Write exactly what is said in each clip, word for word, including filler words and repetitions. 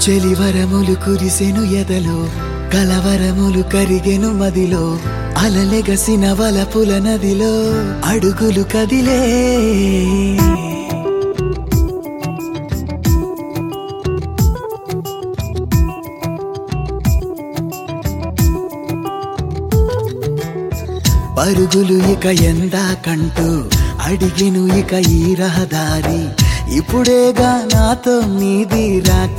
చెలివరములు కురిసెను ఎదలో, కలవరములు కరిగెను మదిలో, అలలెగసిన వలపుల నదిలో అడుగులు కదిలే. పరుగులు ఇక ఎందాకంటూ అడిగెను ఇక ఈ రహదారి, ఇప్పుడేగా నాతో నీది రాక.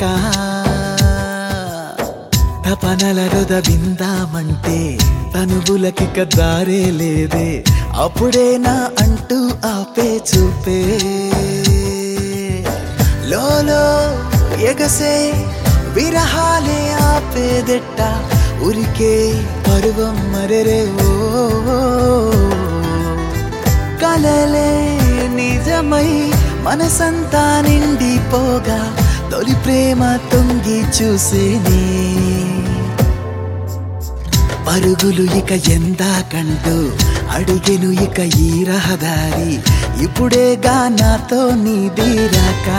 తపనల రొద విందామంటే తనువులకిక దారే లేదే, అప్పుడేనా అంటూ ఆపే చూపే. లోలో ఎగసే విరహాలే ఆపేదెట్ట, ఉరికే పరువం మరెరే. ఓ కలలే నిజమై మనసంతా నిండిపోగా, తొలి ప్రేమ తొంగి చూసేనే. పరుగులు ఇక ఎందాకంటూ అడిగెను ఇక ఈ రహదారి, ఇప్పుడేగా నాతో నీది రాక.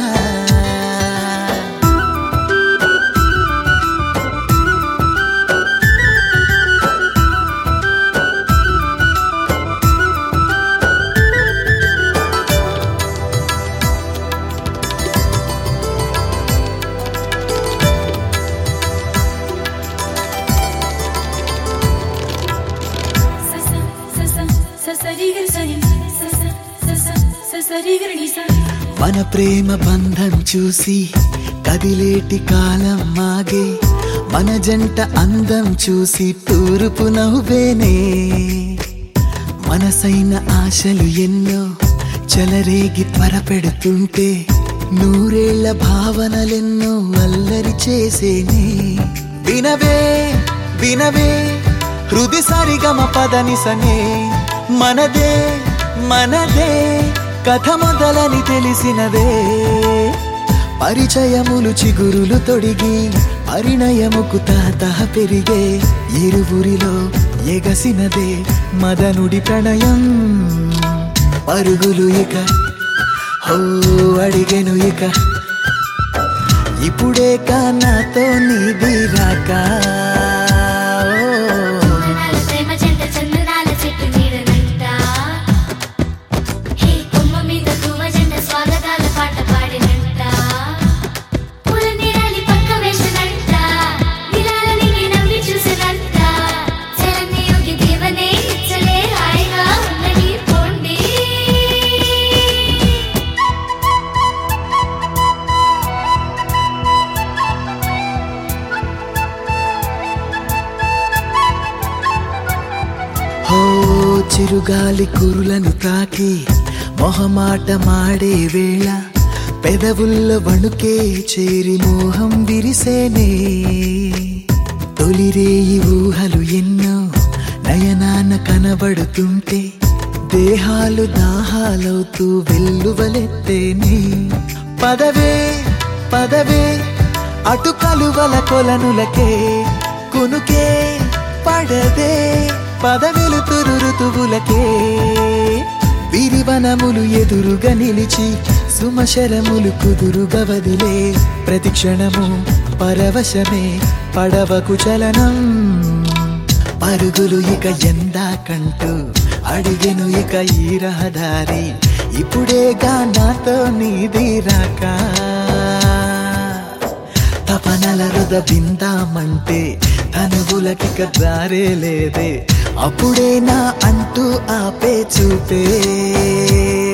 మన ప్రేమ బంధం చూసి కదిలేటి కాలం మాగే, మన జంట అందం చూసి తూర్పు నవ్వేనే. మనసైన ఆశలు ఎన్నో చెలరేగి త్వరపెడుతుంటే, నూరేళ్ల భావనలెన్నో అల్లరి చేసేనే. వినవే వినవే హృది సరిగమ పదనిసనే, మనదే మనదే కథ మొదలని తెలిసినదే. పరిచయములు చిగురులు తొడిగి పరిణయముకు తహతహ పెరిగే, ఇరువురిలో ఎగసినదే మదనుడి ప్రణయం. పరుగులు ఇక హో అడిగెను ఇక, ఇప్పుడే కా నాతో నీది రాక. చిరుగాలి కురులను తాకి మొహమాట మాడే వేళ, పెదవుల్లో వణుకే చేరి మోహం విరిసేనే. తొలిరేయి ఊహలు ఎన్నో నయనాన కనబడుతుంటే, దేహాలు దాహాలవుతూ వెల్లువలెత్తేనే. పదవే పదవే అటు కలువల కొలనులకే, కునుకే పడదే పదవెలుతురు ఋతువులకే. విరివనములు ఎదురుగా నిలిచి సుమశరములు కుదురుగా వదిలే, ప్రతిక్షణము పరవశమే పడవకు చలనం. పరుగులు ఇక ఎందాకంటూ అడిగెను ఇక ఈ రహదారి, ఇప్పుడేగా నాతో నీది రాక. తపనల రుద బిందామంటే తనువులకిక దారే లేదే, అప్పుడేనా అంటూ ఆపే చూపే.